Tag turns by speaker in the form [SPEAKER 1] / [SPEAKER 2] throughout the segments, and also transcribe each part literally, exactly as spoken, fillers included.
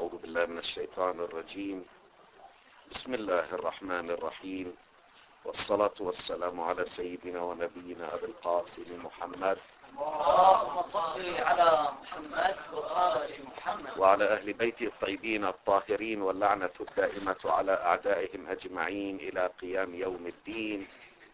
[SPEAKER 1] أعوذ بالله من الشيطان الرجيم. بسم الله الرحمن الرحيم، والصلاة والسلام على سيدنا ونبينا أبي القاسم محمد
[SPEAKER 2] اللهم صل على محمد وآل محمد
[SPEAKER 1] وعلى أهل بيته الطيبين الطاهرين، واللعنة الدائمة على أعدائهم أجمعين إلى قيام يوم الدين.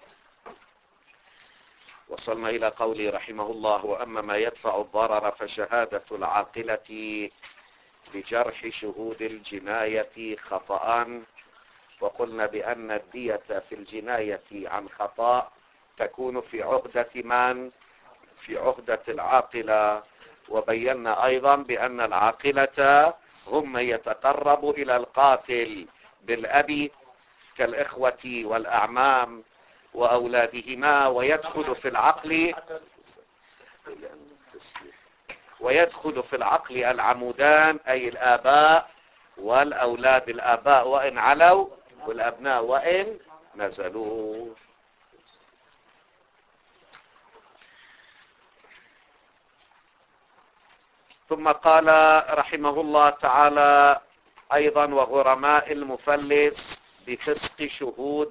[SPEAKER 1] وصلنا إلى قوله رحمه الله: وأما ما يدفع الضرر فشهادة العاقلة بجرح شهود الجناية خطأ. وقلنا بأن الدية في الجناية عن خطأ تكون في عهدة من؟ في عهدة العاقلة. وبينا أيضا بأن العاقلة هم من يتقرب إلى القاتل بالأب كالإخوة والأعمام وأولادهما، ويدخل في العقل ويدخل في العقل العمودان أي الآباء والأولاد، الآباء وإن علوا والأبناء وإن نزلوا. ثم قال رحمه الله تعالى أيضا: وغرماء المفلس بفسق شهود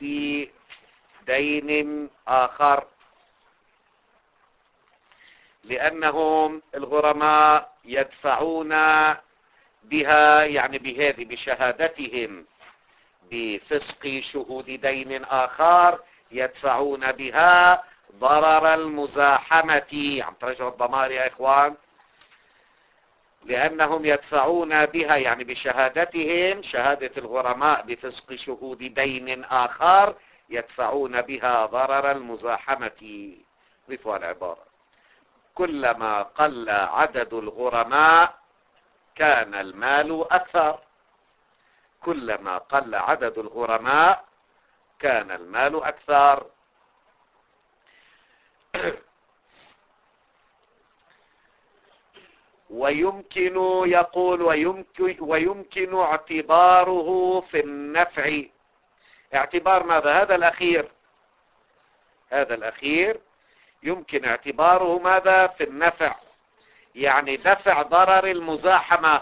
[SPEAKER 1] دين آخر، لأنهم الغرماء يدفعون بها، يعني بهذه بشهادتهم بفسق شهود دين آخر، يدفعون بها ضرر المزاحمة. عم ترجعوا الضمائر يا إخوان؟ لأنهم يدفعون بها يعني بشهادتهم، شهادة الغرماء بفسق شهود دين آخر، يدفعون بها ضرر المزاحمة. ضيفوا العبارة: كلما قل عدد الغرماء كان المال أكثر. كلما قل عدد الغرماء كان المال أكثر. ويمكن يقول ويمكن, ويمكن اعتباره في النفع. اعتبار ماذا؟ هذا الأخير هذا الأخير يمكن اعتباره ماذا؟ في النفع، يعني دفع ضرر المزاحمة.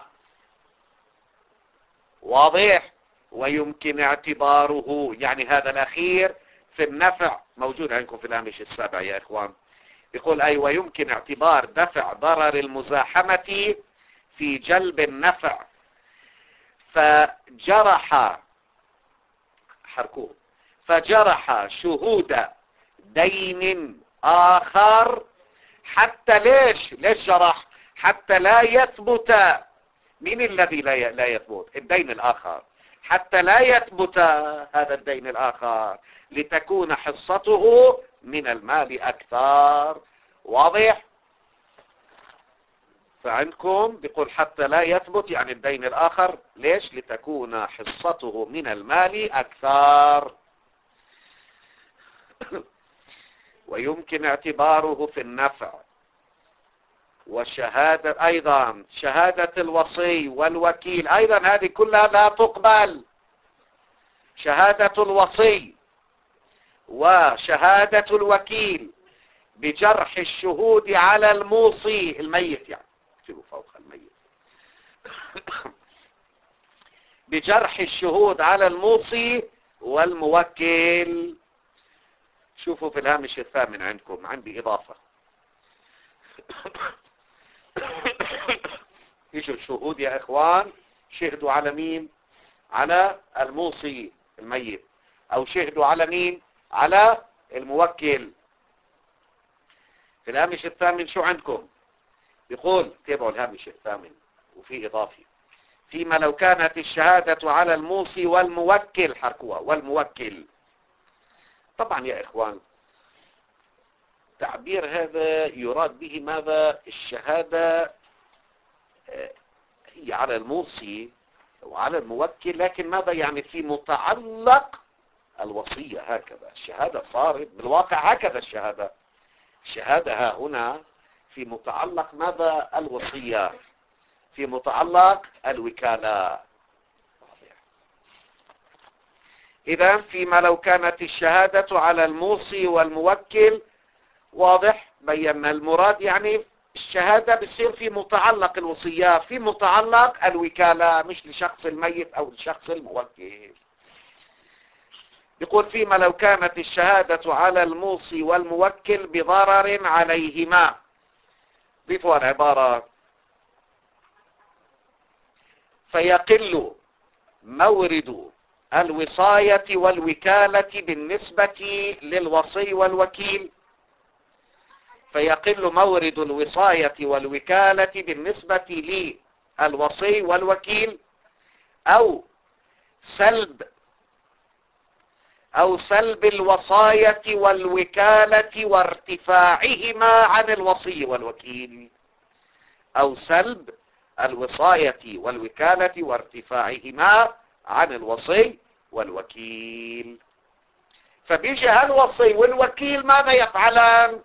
[SPEAKER 1] واضح؟ ويمكن اعتباره يعني هذا الأخير في النفع، موجود عندكم في الهامش السابع يا إخوان. يقول أي ويمكن اعتبار دفع ضرر المزاحمة في جلب النفع. فجرح حركوه فجرح شهود دين آخر حتى ليش ليش جرح؟ حتى لا يثبت. مين الذي لا لا يثبت؟ الدين الآخر. حتى لا يثبت هذا الدين الآخر، لتكون حصته من المال أكثر. واضح؟ فعندكم بيقول حتى لا يثبت يعني الدين الآخر، ليش؟ لتكون حصته من المال أكثر. ويمكن اعتباره في النفع. وشهادة أيضا شهادة الوصي والوكيل أيضا هذه كلها لا تقبل. شهادة الوصي وشهادة الوكيل بجرح الشهود على الموصي الميت، يعني اكتبوا فوق الميت بجرح الشهود على الموصي والموكل. شوفوا في الهامش الثامن عندكم، عندي إضافة. يجوا الشهود يا إخوان شهدوا على مين؟ على الموصي الميت، أو شهدوا على مين؟ على الموكل. في الهامش الثامن شو عندكم؟ يقول تابعوا الهامش الثامن وفي إضافة: فيما لو كانت الشهادة على الموصي والموكل، حركوها والموكل. طبعا يا إخوان تعبير هذا يراد به ماذا؟ الشهادة هي على الموصي وعلى الموكل، لكن ماذا يعني في متعلق الوصية. هكذا الشهادة صارت بالواقع، هكذا الشهادة الشهادة ها هنا في متعلق ماذا؟ الوصية، في متعلق الوكالة. إذا فيما لو كانت الشهادة على الموصي والموكل، واضح؟ بينا المراد يعني الشهادة بتصير في متعلق الوصية، في متعلق الوكالة، مش لشخص الميت أو لشخص الموكل. يقول فيما لو كانت الشهادة على الموصي والموكل بضرر عليهما. ضيفوا العبارة: فيقل مورد الوصاية والوكالة بالنسبة للوصي والوكيل. فيقل مورد الوصاية والوكالة بالنسبة للوصي والوكيل أو سلب أو سلب الوصاية والوكالة وارتفاعهما عن الوصي والوكيل، أو سلب الوصاية والوكالة وارتفاعهما عن الوصي والوكيل. فبيجي الوصي والوكيل ماذا يفعلان؟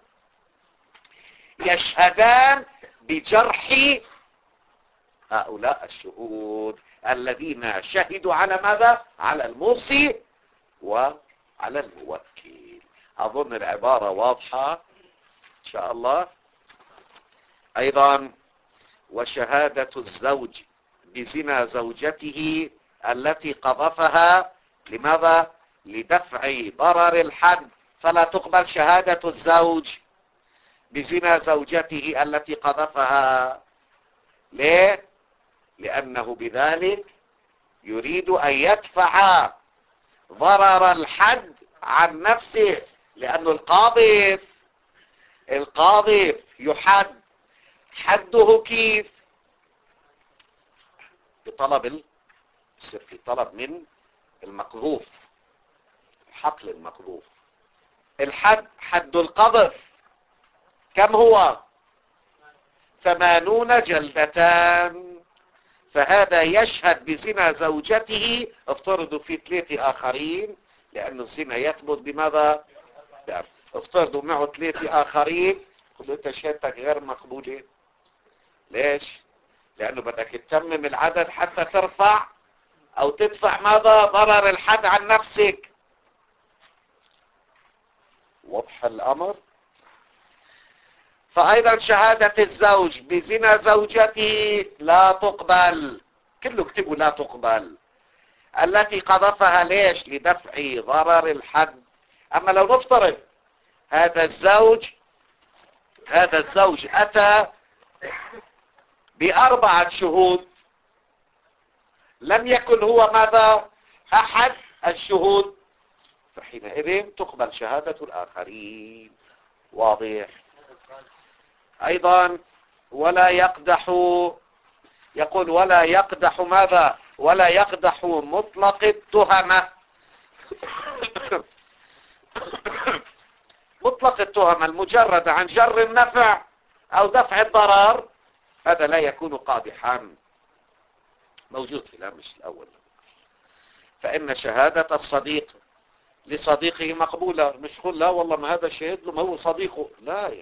[SPEAKER 1] يشهدان بجرح هؤلاء الشهود الذين شهدوا على ماذا؟ على الموصي وعلى الموكل. أظن العبارة واضحة إن شاء الله. أيضا: وشهادة الزوج بزنا زوجته التي قذفها لماذا؟ لدفع ضرر الحد، فلا تقبل شهادة الزوج بزنا زوجته التي قذفها. ليه؟ لأنه بذلك يريد أن يدفع ضرر الحد عن نفسه، لأن القاذف القاذف يحد. حده كيف؟ بطلب يصير في طلب من المقذوف، حقل المقذوف. الحد، حد القذف كم هو؟ ثمانون جلدتان. فهذا يشهد بزنا زوجته، افترضوا في ثلاثة آخرين، لأن الزنا يثبت بماذا؟ افترضوا معه ثلاثة آخرين، خذوا انت شهادتك غير مقبولة. ليش؟ لأنه بدك تتمم العدد حتى ترفع أو تدفع ماذا؟ ضرر الحد عن نفسك. واضح الأمر؟ فأيضا شهادة الزوج بزنا زوجته لا تقبل، كله اكتبوا لا تقبل، التي قذفها. ليش؟ لدفع ضرر الحد. أما لو نفترض هذا الزوج هذا الزوج أتى بأربعة شهود، لم يكن هو ماذا؟ أحد الشهود، فحينئذ تقبل شهادة الآخرين. واضح؟ أيضا: ولا يقدح، يقول ولا يقدح ماذا؟ ولا يقدح مطلق التهمة. مطلق التهمة المجرد عن جر النفع أو دفع الضرر، هذا لا يكون قادحا. موجود في الهامش الأول. فإن شهادة الصديق لصديقه مقبولة. مش قل لا والله ما هذا شهد له، ما هو صديقه. لا يعني.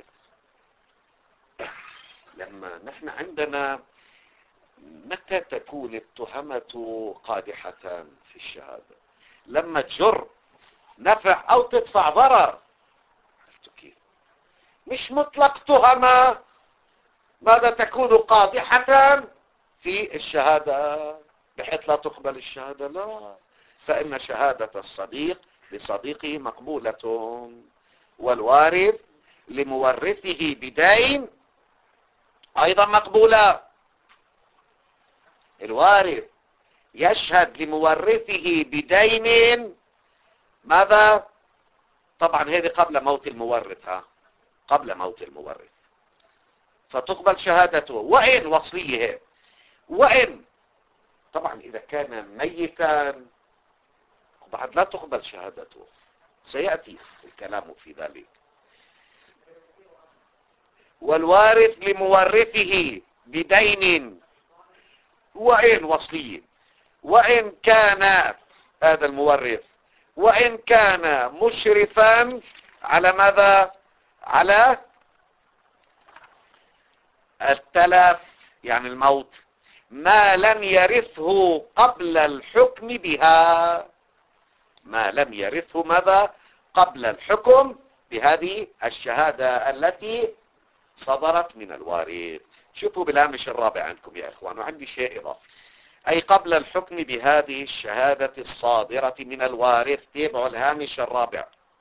[SPEAKER 1] لما نحن عندنا متى تكون التهمة قادحة في الشهادة؟ لما تجر نفع أو تدفع ضرر. مش مطلق تهمة ماذا تكون قادحة في الشهادة بحيث لا تقبل الشهادة. لا، فإن شهادة الصديق لصديقه مقبولة، والوارث لمورثه بدين أيضا مقبولة. الوارث يشهد لمورثه بدين ماذا؟ طبعا هذه قبل موت المورث، ها قبل موت المورث، فتقبل شهادته. وإن وصيه، وإن طبعا إذا كان ميتا بعد لا تقبل شهادته، سيأتي الكلام في ذلك. والوارث لمورثه بدين وإن وصلي، وإن كان هذا المورث وإن كان مشرفا على ماذا؟ على التلف يعني الموت، ما لم يرثه قبل الحكم بها، ما لم يرثه ماذا؟ قبل الحكم بهذه الشهادة التي صدرت من الوارث. شوفوا بالهامش الرابع عندكم يا إخوان، وعندي شيء إضافي. أي قبل الحكم بهذه الشهادة الصادرة من الوارث. تابعوا الهامش الرابع.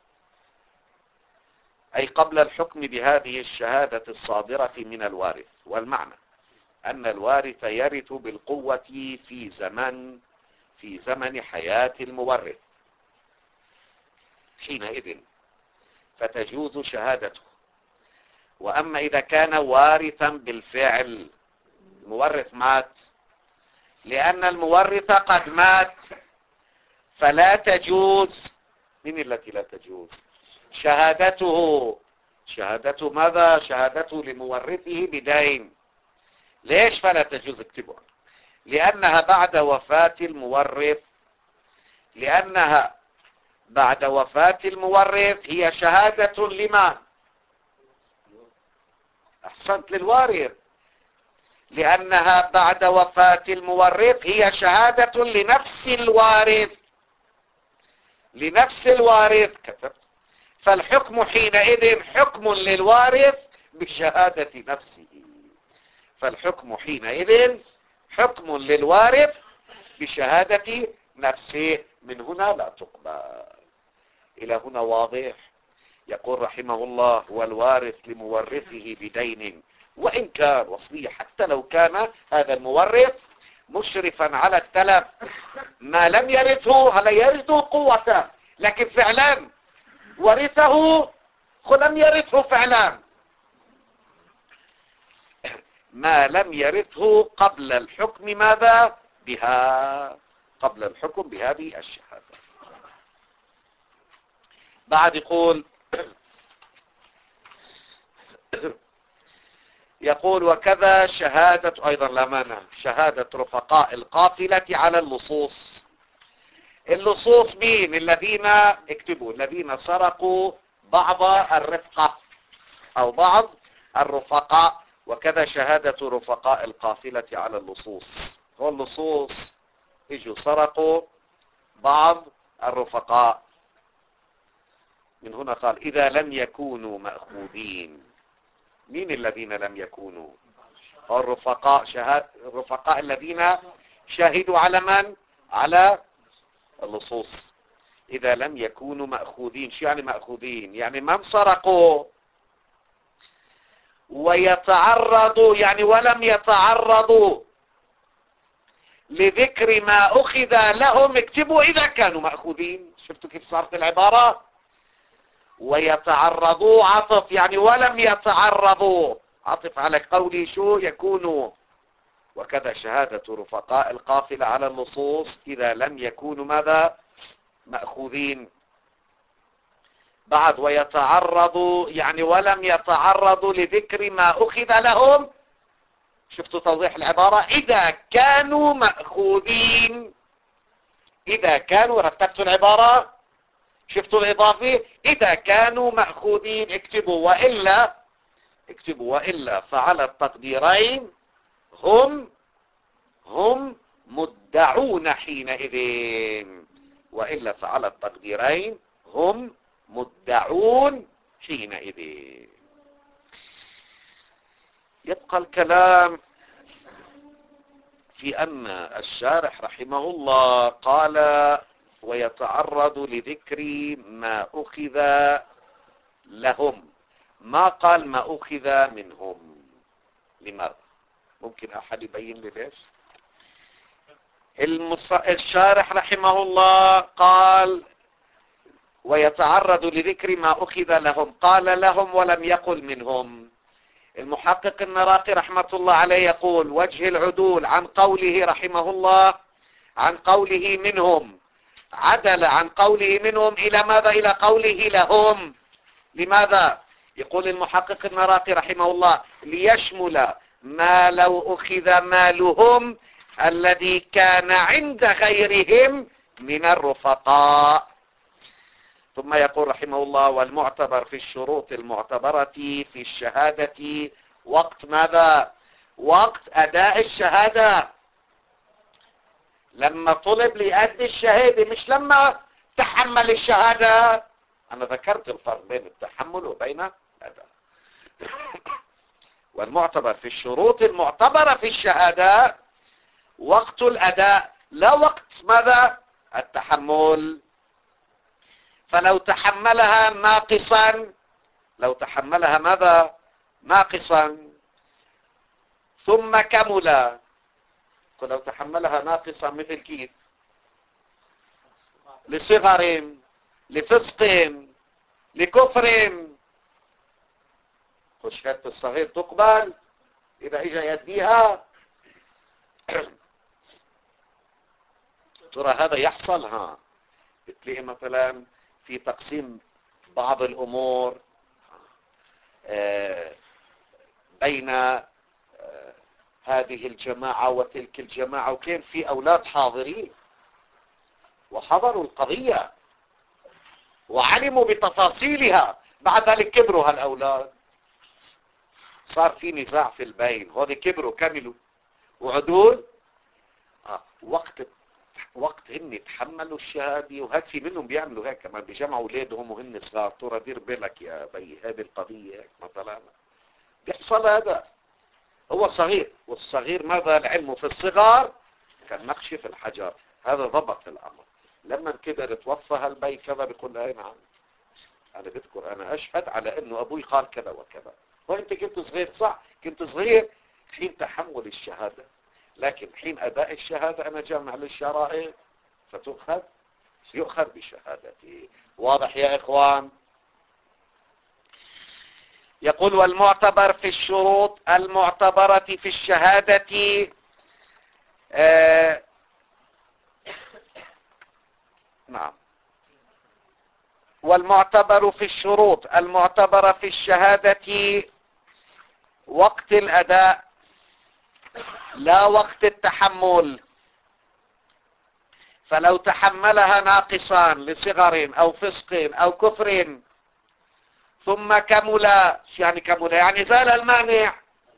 [SPEAKER 1] أي قبل الحكم بهذه الشهادة الصادرة من الوارث. والمعنى أن الوارث يرث بالقوة في زمن في زمن حياة المورث، حينئذ فتجوز شهادته. وأما إذا كان وارثا بالفعل، المورث مات، لأن المورث قد مات فلا تجوز. من التي لا تجوز؟ شهادته. شهادته ماذا؟ شهادته لمورثه بدين. ليش فلا تجوز؟ اكتبوا. لأنها بعد وفاة المورث لأنها بعد وفاة المورث هي شهادة لمن؟ أحسنت، للوارث. لأنها بعد وفاة المورث هي شهادة لنفس الوارث لنفس الوارث كتبت. فالحكم حينئذ حكم للوارث بشهادة نفسه. فالحكم حينئذ حكم للوارث بشهادة نفسه. من هنا لا تقبل. إلى هنا واضح؟ يقول رحمه الله: والوارث لمورثه بدين وإن كان وصية، حتى لو كان هذا المورث مشرفا على التلف، ما لم يرثه، هل يرثه قوته، لكن فعلا ورثه، لم يرثه فعلا، ما لم يرثه قبل الحكم ماذا بها؟ قبل الحكم بهذه الشهادة. بعد يقول يقول وكذا شهادة، أيضا لا مانع، شهادة رفقاء القافلة على اللصوص. اللصوص مين؟ الذين، اكتبوا، الذين سرقوا بعض الرفقة أو بعض الرفقاء. وكذا شهادة رفقاء القافلة على اللصوص. هو اللصوص اجوا سرقوا بعض الرفقاء. من هنا قال إذا لم يكونوا مأخوذين. مين الذين لم يكونوا؟ الرفقاء. شهاد الرفقاء الذين شهدوا على من؟ على اللصوص. إذا لم يكونوا مأخوذين. شو يعني مأخوذين؟ يعني من سرقوا ويتعرضوا، يعني ولم يتعرضوا لذكر ما أخذ لهم. اكتبوا إذا كانوا مأخوذين. شفتوا كيف صارت العبارة؟ ويتعرضوا عطف، يعني ولم يتعرضوا عطف على قولي شو يكونوا. وكذا شهادة رفقاء القافلة على اللصوص إذا لم يكونوا ماذا؟ مأخوذين. بعد ويتعرضوا يعني ولم يتعرضوا لذكر ما أخذ لهم. شفتوا توضيح العبارة؟ إذا كانوا مأخوذين. إذا كانوا، رتبتوا العبارة؟ شفتوا الإضافي؟ إذا كانوا مأخوذين. اكتبوا وإلا، اكتبوا وإلا فعلى التقديرين هم هم مدعون حينئذ. وإلا فعلى التقديرين هم مدعون حينئذ. يبقى الكلام في أن الشارح رحمه الله قال ويتعرض لذكر ما أخذ لهم، ما قال ما أخذ منهم. لماذا؟ ممكن أحد يبين لي ليش؟ المص... الشارح رحمه الله قال ويتعرض لذكر ما أخذ لهم، قال لهم ولم يقل منهم. المحقق النراقي رحمة الله عليه يقول وجه العدول عن قوله رحمه الله عن قوله منهم، عدل عن قوله منهم إلى ماذا؟ إلى قوله لهم. لماذا؟ يقول المحقق النراقي رحمه الله ليشمل ما لو أخذ مالهم الذي كان عند غيرهم من الرفقاء. ثم يقول رحمه الله والمعتبر في الشروط المعتبرة في الشهادة وقت ماذا؟ وقت أداء الشهادة. لما طلب لأدي الشهادة، مش لما تحمل الشهادة. أنا ذكرت الفرق بين التحمل وبين الأداء. والمعتبر في الشروط المعتبرة في الشهادة وقت الأداء لا وقت ماذا؟ التحمل. فلو تحملها ناقصا، لو تحملها ماذا؟ ناقصا ثم كمل. لو تحملها ناقصا مثل كيف؟ لصغر، لفسق، لكفر. شهادة الصغير تقبل إذا إجا يديها. ترى هذا يحصل؟ ها بتلاقي مثلا في تقسيم بعض الأمور بين هذه الجماعة وتلك الجماعة، وكان في أولاد حاضرين وحضروا القضية وعلموا بتفاصيلها، بعد ذلك كبروا هالأولاد، صار في نزاع في البين، هذي كبروا كملوا وعدول. آه. وقت وقت هن تحملوا الشهادة، وهيك في منهم بيعملوا هيك كمان، بيجمعوا اولادهم وهن صغار، ترى دير بالك يا بي هذه القضية هيك مثلا بيحصل هذا. هو صغير، والصغير ماذا لعلمه في الصغار كالنقش في الحجر. هذا ضبط الامر. لما كبر توفى هالبي كذا، بيقول اي نعم انا بذكر، انا اشهد على انه ابوي قال كذا وكذا، وانت كنت صغير. صح كنت صغير حين تحمل الشهادة، لكن حين اداء الشهادة انا جامع للشرائع فتؤخذ يؤخذ بشهادتي. واضح يا اخوان؟ يقول والمعتبر في الشروط المعتبرة في الشهادة آه نعم والمعتبر في الشروط المعتبرة في الشهادة وقت الأداء لا وقت التحمل. فلو تحملها ناقصا لصغر أو فسق أو كفر ثم كمل، يعني كمل يعني زال المانع،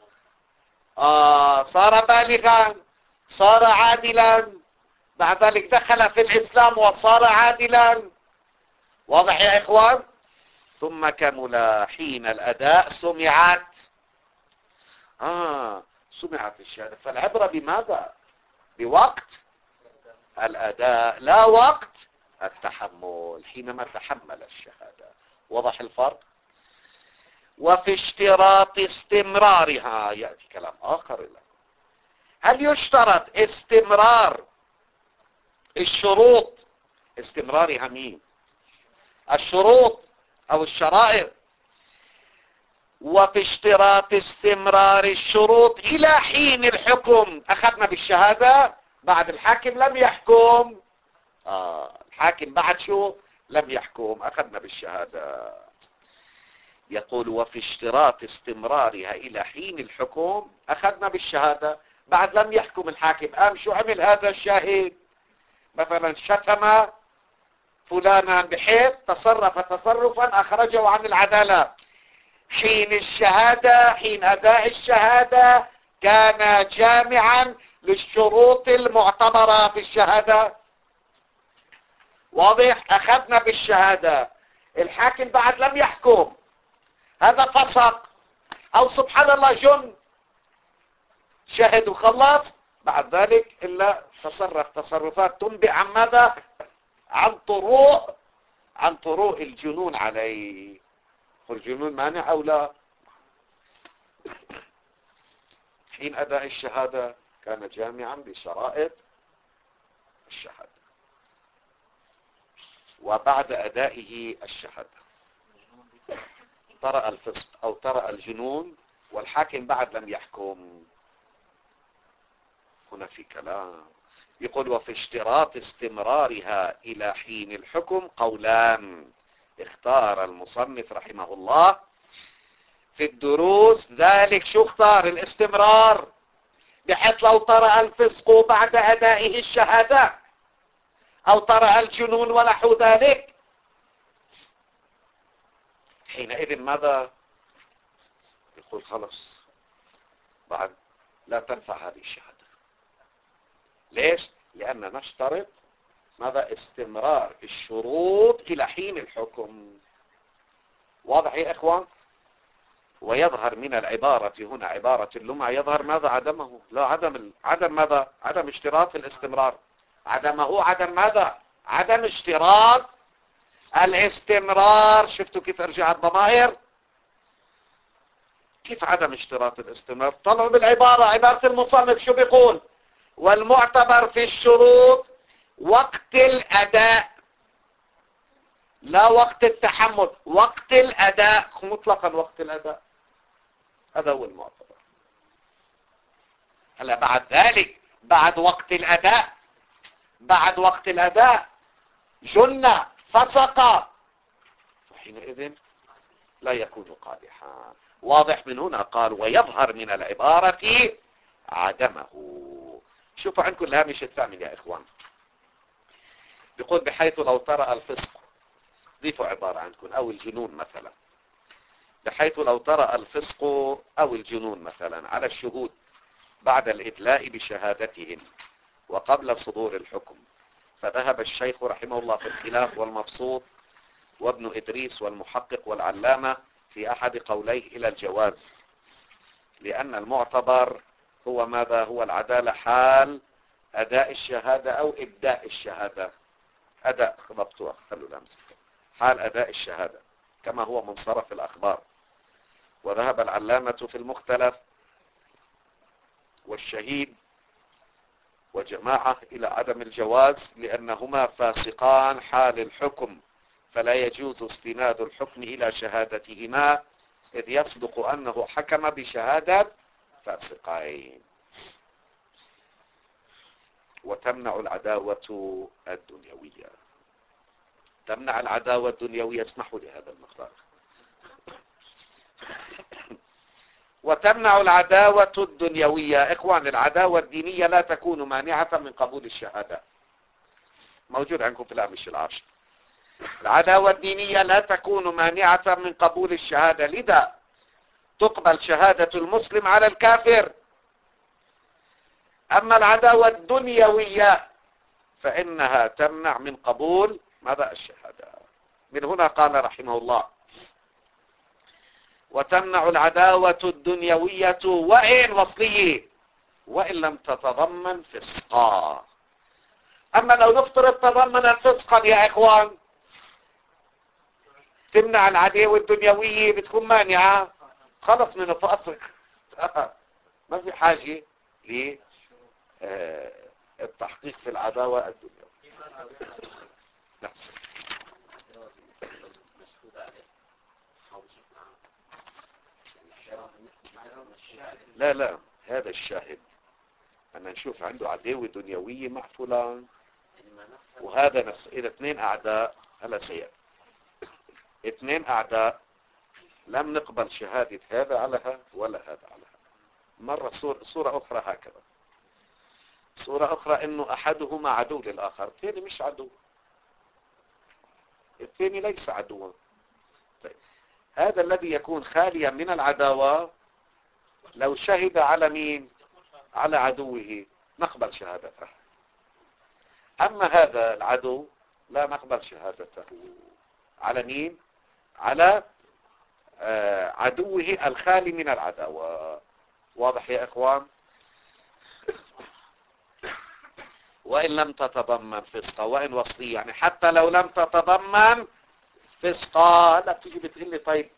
[SPEAKER 1] آه صار بالغا، صار عادلا، بعد ذلك دخل في الإسلام وصار عادلا. واضح يا إخوان؟ ثم كمل حين الأداء سمعت آه سمعت الشهادة. فالعبرة بماذا؟ بوقت الأداء لا وقت التحمل، حينما تحمل الشهادة. وضح الفرق؟ وفي اشتراط استمرارها يأتي كلام آخر له. هل يشترط استمرار الشروط؟ استمرارها مين؟ الشروط أو الشرائط. وفي اشتراط استمرار الشروط إلى حين الحكم. أخذنا بالشهادة بعد الحاكم لم يحكم. آه الحاكم بعد شو؟ لم يحكم. أخذنا بالشهادة. يقول وفي اشتراط استمرارها إلى حين الحكم. أخذنا بالشهادة بعد لم يحكم الحاكم. قام شو عمل هذا الشاهد؟ مثلا شتم فلانا بحيث تصرف تصرفا أخرجه عن العدالة. حين الشهادة، حين أداء الشهادة كان جامعا للشروط المعتبرة في الشهادة. واضح؟ أخذنا بالشهادة، الحاكم بعد لم يحكم، هذا فسق أو سبحان الله جن، شهد وخلص، بعد ذلك إلا تصرف تصرفات تنبئ عن ماذا؟ عن طروء عن طروء الجنون عليه. والجنون مانع أو لا؟ حين أداء الشهادة كان جامعا بشرائط الشهادة. وبعد أدائه الشهادة طرأ الفسق أو طرأ الجنون والحاكم بعد لم يحكم. هنا في كلام يقول وفي اشتراط استمرارها إلى حين الحكم قولان اختار المصنف رحمه الله في الدروس. ذلك شو اختار؟ الاستمرار، بحيث لو طرأ الفسق بعد أدائه الشهادة أو طرأ الجنون ونحو ذلك، حينئذ ماذا؟ يقول خلص بعد لا تنفع هذه الشهادة. ليش؟ لأننا نشترط ماذا؟ استمرار الشروط إلى حين الحكم. واضح يا إخوان؟ ويظهر من العبارة هنا عبارة اللمع يظهر ماذا؟ عدمه. لا، عدم عدم ماذا؟ عدم اشتراط الاستمرار. عدمه عدم ماذا؟ عدم اشتراط الاستمرار. شفتوا كيف ارجع الضمائر؟ كيف عدم اشتراط الاستمرار؟ طلعوا بالعبارة. عبارة المصنف شو بيقول؟ والمعتبر في الشروط وقت الأداء، لا وقت التحمل، وقت الأداء مطلقا، وقت الأداء. هذا هو المعتبر. هلا بعد ذلك، بعد وقت الأداء، بعد وقت الأداء جن فسق، وحينئذ لا يكون قادحا. واضح؟ من هنا قال ويظهر من العبارة عدمه. شوفوا عندكم الهامش الثامن يا إخوان، بيقول بحيث لو طرأ الفسق، ضيفوا عبارة عندكم، أو الجنون مثلا، بحيث لو طرأ الفسق أو الجنون مثلا على الشهود بعد الإدلاء بشهادتهم وقبل صدور الحكم، فذهب الشيخ رحمه الله في الخلاف والمبسوط وابن إدريس والمحقق والعلامة في أحد قوليه إلى الجواز، لأن المعتبر هو ماذا؟ هو العدالة حال أداء الشهادة أو إبداء الشهادة. أداء، خبطوها، خلوا الأمس، حال أداء الشهادة كما هو منصرف الأخبار. وذهب العلامة في المختلف والشهيد وجماعة إلى عدم الجواز، لأنهما فاسقان حال الحكم، فلا يجوز استناد الحكم إلى شهادتهما، إذ يصدق أنه حكم بشهادة فاسقين. وتمنع العداوة الدنيوية. تمنع العداوة الدنيوية، اسمحوا لي هذا المقدار. وتمنع العداوة الدنيوية. إخوان، العداوة الدينية لا تكون مانعة من قبول الشهادة. موجود عندكم في الهامش العاشر. العداوة الدينية لا تكون مانعة من قبول الشهادة، لذا تقبل شهادة المسلم على الكافر. أما العداوة الدنيوية فإنها تمنع من قبول ماذا؟ الشهادة. من هنا قال رحمه الله وتمنع العداوة الدنيوية وإن وصليه وإن لم تتضمن فسقا. أما لو نفترض تضمن فسقا يا إخوان، تمنع العداوة الدنيوية، بتكون مانعة، خلص من الفاسق. ما في حاجة للتحقيق في العداوة الدنيوية. نعم. لا لا، هذا الشاهد أن نشوف عنده عداوة دنيوية مع فلان، وهذا نفسه. إذا اثنين أعداء، هلا سيئ، اثنين أعداء لم نقبل شهادة هذا على هذا ولا هذا على هذا. مرة صورة, صورة أخرى هكذا، صورة أخرى إنه أحدهما عدو للآخر، الثاني مش عدو، الثاني ليس عدوا. طيب، هذا الذي يكون خاليا من العداوة لو شهد على مين؟ على عدوه، نقبل شهادته. أما هذا العدو لا نقبل شهادته. على مين؟ على آه عدوه الخالي من العداوة. واضح يا إخوان؟ وإن لم تتضمن فسقا، وإن وصلية، يعني حتى لو لم تتضمن فسقا. لا تيجي بتقول لي طيب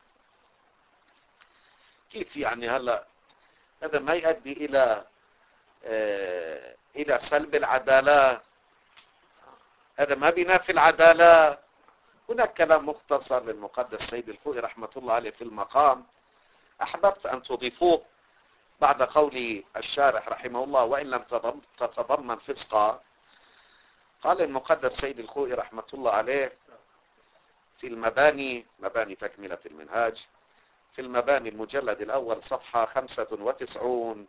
[SPEAKER 1] كيف يعني؟ هلا هذا ما يؤدي إلى آه إلى سلب العدالة، هذا ما بينافي العدالة. هناك كلام مختصر للمقدس سيد الخوئي رحمة الله عليه في المقام، أحببت أن تضيفوه بعد قول الشارح رحمه الله وإن لم تتضمن فسقا. قال المقدس سيد الخوئي رحمة الله عليه في المباني، مباني تكملة المنهاج، في المباني المجلد الأول صفحة خمسة وتسعون،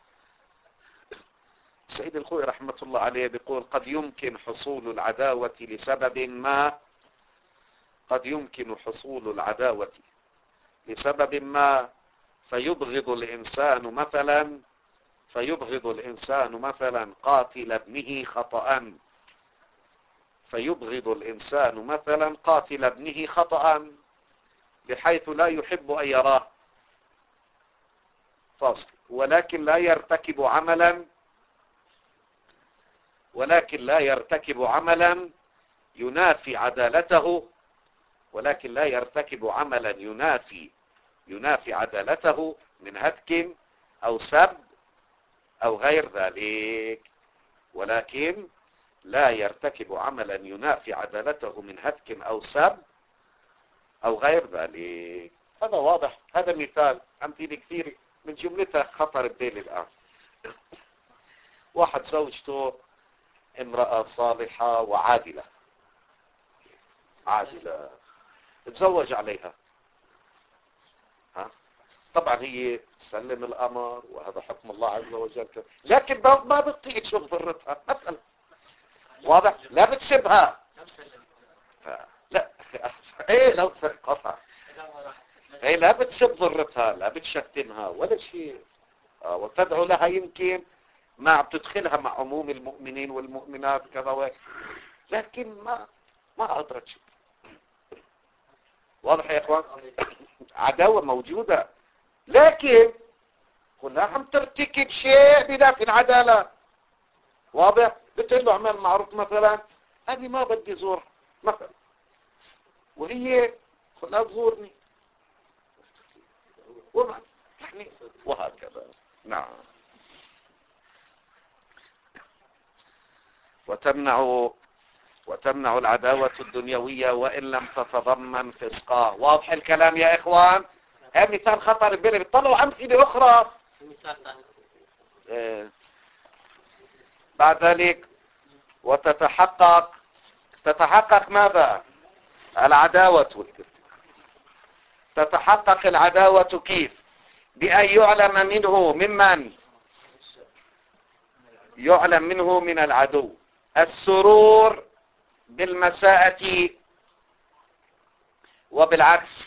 [SPEAKER 1] سيد الخوئي رحمة الله عليه بيقول قد يمكن حصول العداوة لسبب ما، قد يمكن حصول العداوة لسبب ما فيبغض الإنسان مثلا فيبغض الإنسان مثلا قاتل ابنه خطأ فيبغض الإنسان مثلا قاتل ابنه خطأ بحيث لا يحب أن يراه، فاصل. ولكن لا يرتكب عملا ولكن لا يرتكب عملا ينافي عدالته ولكن لا يرتكب عملا ينافي ينافي عدالته من هتك أو سب أو غير ذلك. ولكن لا يرتكب عملا ينافي عدالته من هتك أو سب أو غير ذلك. هذا واضح. هذا مثال، أمثلة كثير من جملتها خطر ببالي الآن. واحد زوجته امرأة صالحة وعادلة، عادلة، تزوج عليها. ها؟ طبعا هي تسلم الأمر وهذا حكم الله عز وجل، لكن ما بتطيق تشوف ضرتها مثلا. واضح؟ لا بتسبها، لا ايه لو قطع ايه لا بتسب ضرتها، لا بتشتمها ولا شيء. آه وتدعو لها، يمكن ما بتدخلها مع عموم المؤمنين والمؤمنات كذا وهيك، لكن ما ما قدرت شيء. واضح يا اخوان؟ عداوة موجودة، لكن كلها عم ترتكب شيء بنافي العدالة. واضح؟ بتقول له اعمل معروف مثلا، أنا ما بدي زور مثلا، وهي خلها تزورني وما يعني وهكذا. نعم. وتمنع وتمنع العداوة الدنيوية وإن لم تتضمن فسقا. واضح الكلام يا إخوان؟ هذا مثال خطر بالي. بتطلعوا أمثلة أخرى. إيه. بعد ذلك وتتحقق تتحقق ماذا؟ العداوة والكفر. تتحقق العداوة كيف؟ بأن يعلم منه ممن يعلم منه من العدو السرور بالمساءة وبالعكس.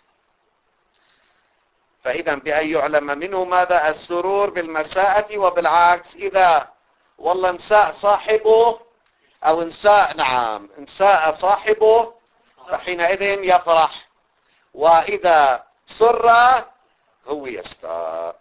[SPEAKER 1] فإذا بأن يعلم منه ماذا؟ السرور بالمساءة وبالعكس. إذا والله انساء صاحبه أو انساء نعم انساء صاحبه فحينئذ يفرح، وإذا سر هو يستاء.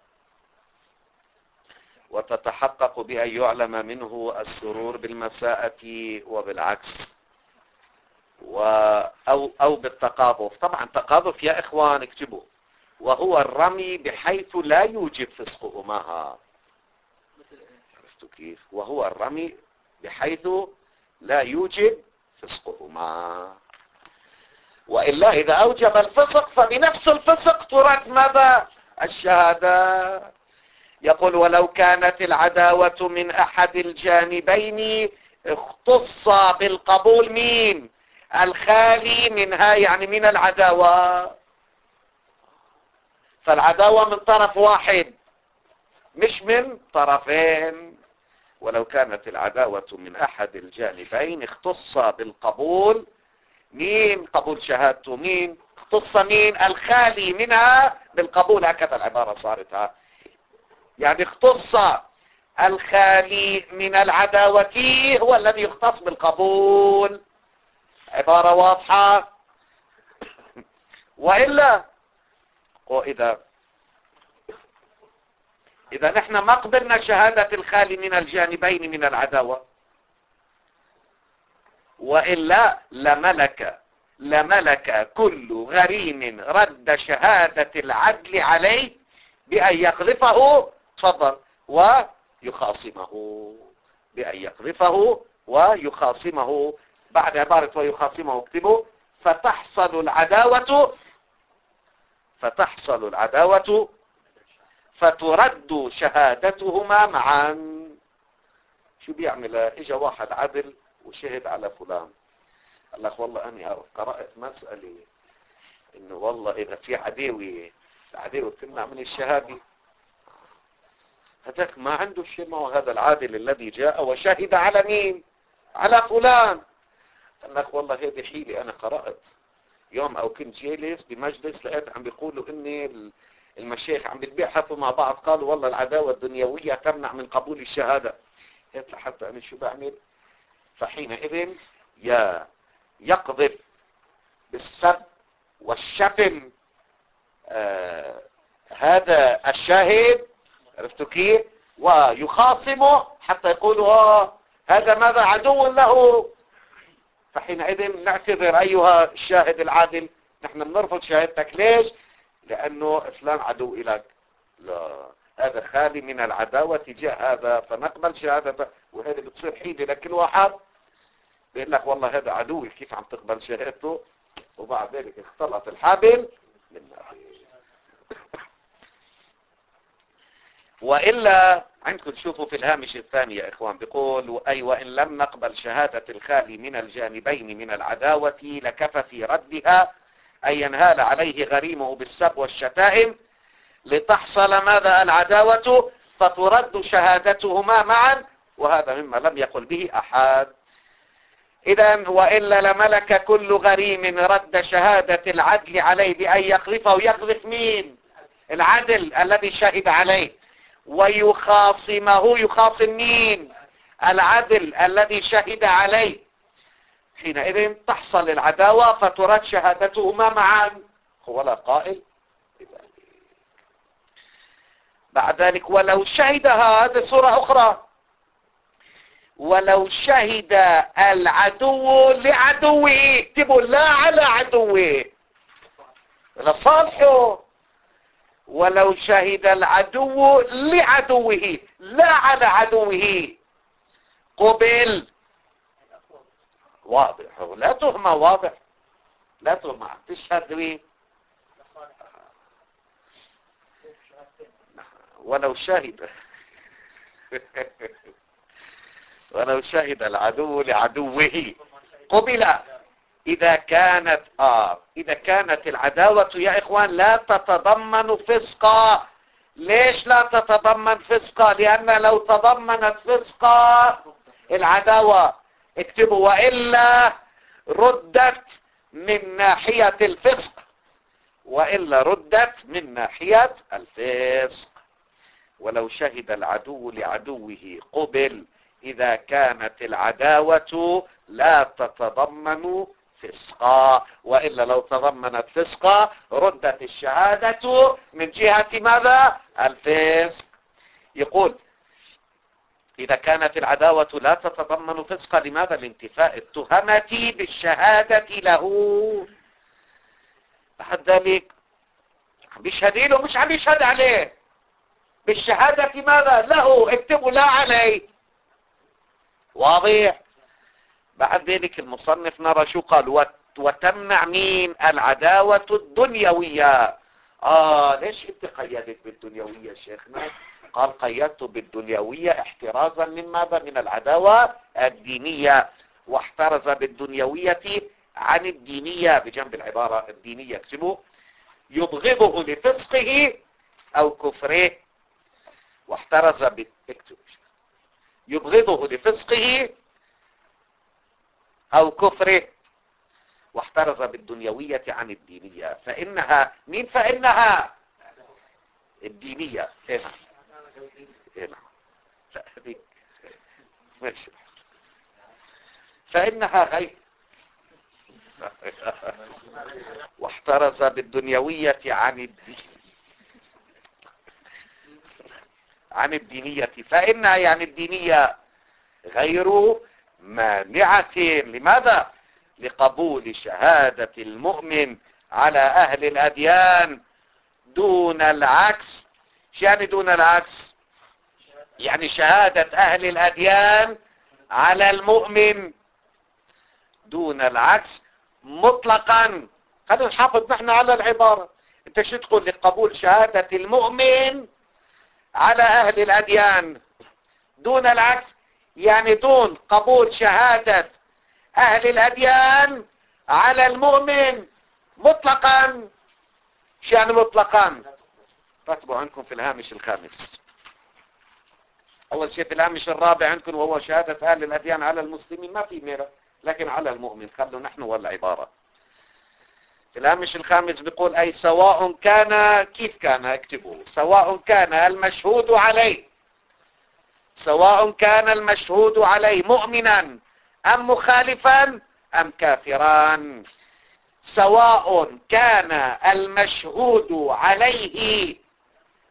[SPEAKER 1] وتتحقق بأن يعلم منه السرور بالمساءة وبالعكس، و أو, أو بالتقاذف. طبعا تقاذف يا إخوان اكتبوا، وهو الرمي بحيث لا يوجب فسقهما. عرفتوا كيف؟ وهو الرمي بحيث لا يوجب فسقهما. وإلا إذا أوجب الفسق فبنفس الفسق ترد ماذا؟ الشهادة. يقول ولو كانت العداوة من أحد الجانبين اختص بالقبول مين؟ الخالي منها، يعني من العداوة. فالعداوة من طرف واحد مش من طرفين. ولو كانت العداوة من أحد الجانبين اختص بالقبول مين؟ قبول شهادته مين؟ اختص مين؟ الخالي منها بالقبول. هكذا العبارة صارتها، يعني اختص الخالي من العداوة هو الذي يختص بالقبول. عبارة واضحة. وإلا وإذا إذا نحن ما قبلنا شهادة الخالي من الجانبين من العداوة، وإلا لملك لملك كل غريم رد شهادة العدل عليه بأن يقذفه تفضل ويخاصمه، بأن يقذفه ويخاصمه. بعد عبارة ويخاصمه اكتبوا فتحصل العداوة فتحصل العداوة فترد شهادتهما معا. شو بيعمل؟ اجا واحد عدل وشهد على فلان، قال لك والله أنا قرأت مسألة إنه والله إذا في عداوة العداوة بتمنع من الشهادة. هذاك ما عنده شيء، ما هو هذا العادل الذي جاء وشهد على مين؟ على فلان. قال لك والله هذه حيلة أنا قرأت يوم أو كنت جالس بمجلس لقيت عم بيقولوا إني المشايخ عم بيتبحثوا مع بعض، قالوا والله العداوة الدنيوية تمنع من قبول الشهادة. قلت حتى أنا شو بعمل؟ فحينئذ يا يقذف بالسب والشتم آه هذا الشاهد، عرفتوا كيف؟ ويخاصمه حتى يقولوا اه هذا ماذا عدو له، فحينئذ نعتذر ايها الشاهد العادل، نحن بنرفض شهادتك. ليش؟ لانه فلان عدو لك. لا، هذا خالي من العداوة تجاه هذا، فنقبل شهادته. وهذا بتصير حيلة لكل واحد بيقول لك والله هذا عدوي، كيف عم تقبل شهادته؟ وبعد ذلك اختلط الحبل بالنابل. وإلا عندكم تشوفوا في الهامش الثاني يا إخوان بيقول أي وإن لم نقبل شهادة الخالي من الجانبين من العداوة لكفى في ردها أن ينهال عليه غريمه بالسب والشتائم لتحصل ماذا العداوة، فترد شهادتهما معا، وهذا مما لم يقل به أحد. إذن وإلا لملك كل غريم رد شهادة العدل عليه بأن يقذفه. يقذف مين؟ العدل الذي شهد عليه. ويخاصمه، يخاصم مين؟ العدل الذي شهد عليه. حينئذ تحصل العداوة فترد شهادتهما معا. هو لا قائل بعد ذلك ولو شهدها، هذه صورة أخرى، ولو شهد العدو لعدوه، اكتبوا لا على عدوه لصالحه، ولو شهد العدو لعدوه لا على عدوه قبل. واضح، لا تهمة، واضح، لا تهمة. تشهد مين؟ ولو شهد ولو شهد العدو لعدوه قبل إذا كانت آه إذا كانت العداوة يا إخوان لا تتضمن فسقا. ليش لا تتضمن فسقا؟ لأن لو تضمنت فسقا العداوة، اكتبوا وإلا ردت من ناحية الفسق، وإلا ردت من ناحية الفسق. ولو شهد العدو لعدوه قبل إذا كانت العداوة لا تتضمن فسقا، وإلا لو تضمنت فسقا ردت الشهادة من جهة ماذا؟ الفسق. يقول إذا كانت العداوة لا تتضمن فسقا، لماذا؟ لانتفاء التهمة بالشهادة له. بعد ذلك عم بيشهد له، مش عم بيشهد عليه، بالشهادة ماذا؟ له، اكتبوا لا عليه. واضح؟ بعد ذلك المصنف نرى شو قال، وتمنع مين؟ العداوة الدنيوية. آه ليش انت قيدت بالدنيوية شيخنا؟ قال قيدت بالدنيوية احترازا من ماذا؟ من العداوة الدينية. واحترز بالدنيوية عن الدينية، بجنب العبارة الدينية اكتبوا يبغضه لفسقه أو كفره. واحترز باكتب يبغضه لفسقه أو كفره، واحترز بالدنيوية عن الدينية. فإنها مين؟ فإنها الدينية. هنا هنا ماشي. فإنها غير واحترز بالدنيوية عن الدين عن الدينية. فإنها يعني الدينية غير مانعة. لماذا؟ لقبول شهادة المؤمن على أهل الأديان دون العكس. يعني دون العكس يعني شهادة أهل الأديان على المؤمن دون العكس مطلقا. خلينا نحافظ نحن على العبارة. انت شو تقول؟ لقبول شهادة المؤمن على أهل الأديان دون العكس، يعني دون قبول شهادة أهل الأديان على المؤمن مطلقا. شو يعني مطلقا؟ رتبوا عندكم في الهامش الخامس. أول شيء في الهامش الرابع عندكم وهو شهادة أهل الأديان على المسلمين، ما في ميرة، لكن على المؤمن خلوا نحن والعبارة. في الهامش الخامس بيقول أي سواء كان، كيف كان؟ اكتبوا سواء كان المشهود عليه سواء كان المشهود عليه مؤمنا أم مخالفا أم كافرا. سواء كان المشهود عليه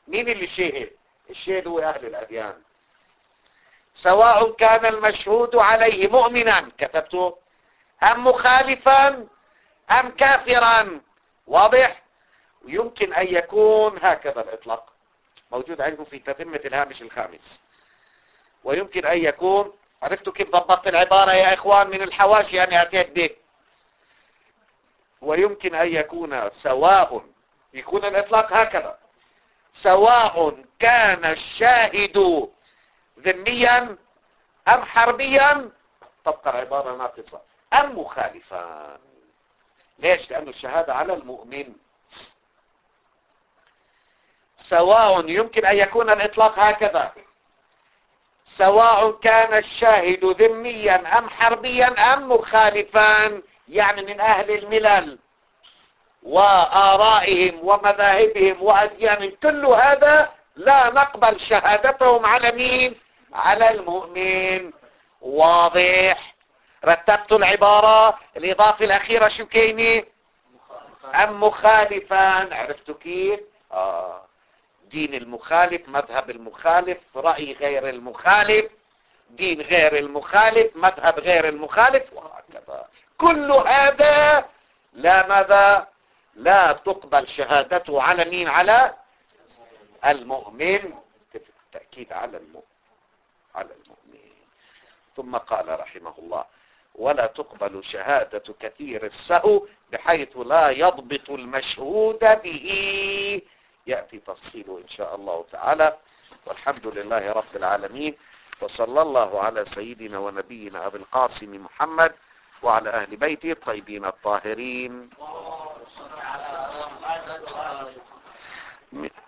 [SPEAKER 1] مين اللي شهد؟ الشهد هو أهل الأديان. سواء كان المشهود عليه مؤمنا كتبته أم مخالفا أم كافرا. واضح؟ ويمكن أن يكون هكذا الإطلاق موجود عندكم في تتمة الهامش الخامس. ويمكن أن يكون، عرفتوا كيف ضبطت العبارة يا إخوان من الحواشي أنا أتيت به. ويمكن أن يكون سواء، يكون الإطلاق هكذا: سواء كان الشاهد ذميا أم حربيا، تبقى العبارة ناقصة، أم مخالفا. ليش؟ لأن الشهادة على المؤمن. سواء يمكن أن يكون الإطلاق هكذا: سواء كان الشاهد ذميا أم حربيا أم مخالفا، يعني من أهل الملل وآرائهم ومذاهبهم وأديانهم، كل هذا لا نقبل شهادتهم على مين؟ على المؤمن. واضح؟ رتبت العبارة. الإضافة الأخيرة شو كيني؟ أم مخالفا. عرفتوا كيف؟ آه. دين المخالف، مذهب المخالف، رأي غير المخالف، دين غير المخالف، مذهب غير المخالف، وهكذا. كل هذا لا ماذا؟ لا تقبل شهادته على مين؟ على المؤمن. تأكيد على المؤمن، على المؤمن. ثم قال رحمه الله: ولا تقبل شهادة كثير السهو بحيث لا يضبط المشهود به. يأتي تفصيله إن شاء الله تعالى. والحمد لله رب العالمين، وصلى الله على سيدنا ونبينا أبي القاسم محمد وعلى أهل بيته الطيبين الطاهرين.